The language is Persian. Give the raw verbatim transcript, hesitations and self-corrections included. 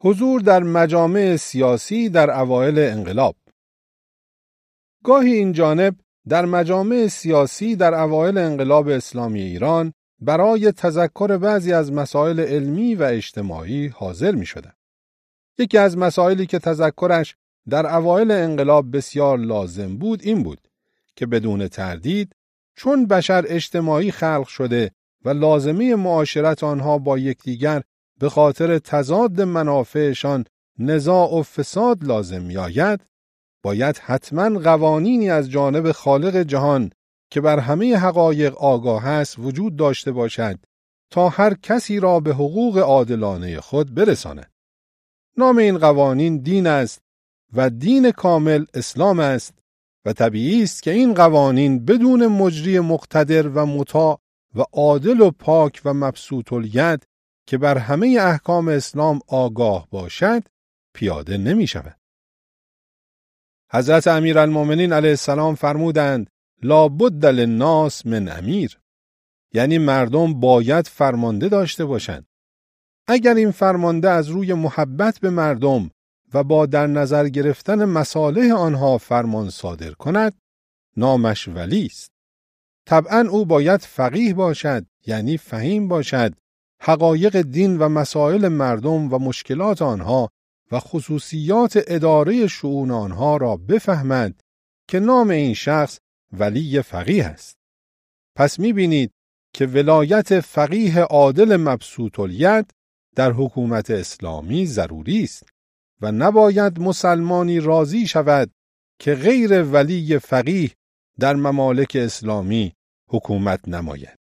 حضور در مجامع سیاسی در اوایل انقلاب. گاهی این جانب در مجامع سیاسی در اوایل انقلاب اسلامی ایران برای تذکر بعضی از مسائل علمی و اجتماعی حاضر می شدند. یکی از مسائلی که تذکرش در اوایل انقلاب بسیار لازم بود این بود که بدون تردید چون بشر اجتماعی خلق شده و لازمه معاشرت آنها با یکدیگر به خاطر تضاد منافعشان نزاع و فساد لازم می‌آید، باید حتماً قوانینی از جانب خالق جهان که بر همه حقایق آگاه است وجود داشته باشد تا هر کسی را به حقوق عادلانه خود برساند. نام این قوانین دین است و دین کامل اسلام است و طبیعی است که این قوانین بدون مجری مقتدر و مطاع و عادل و پاک و مبسوط الید که بر همه احکام اسلام آگاه باشد پیاده نمی شود. حضرت امیرالمؤمنین علیه السلام فرمودند لا بد للناس من امیر، یعنی مردم باید فرمانده داشته باشند. اگر این فرمانده از روی محبت به مردم و با در نظر گرفتن مصالح آنها فرمان صادر کند، نامش ولی است. طبعاً او باید فقیه باشد، یعنی فهیم باشد، حقایق دین و مسائل مردم و مشکلات آنها و خصوصیات اداره شؤون آنها را بفهمد که نام این شخص ولی فقیه است. پس می‌بینید که ولایت فقیه عادل مبسوط الید در حکومت اسلامی ضروری است و نباید مسلمانی راضی شود که غیر ولی فقیه در ممالک اسلامی حکومت نماید.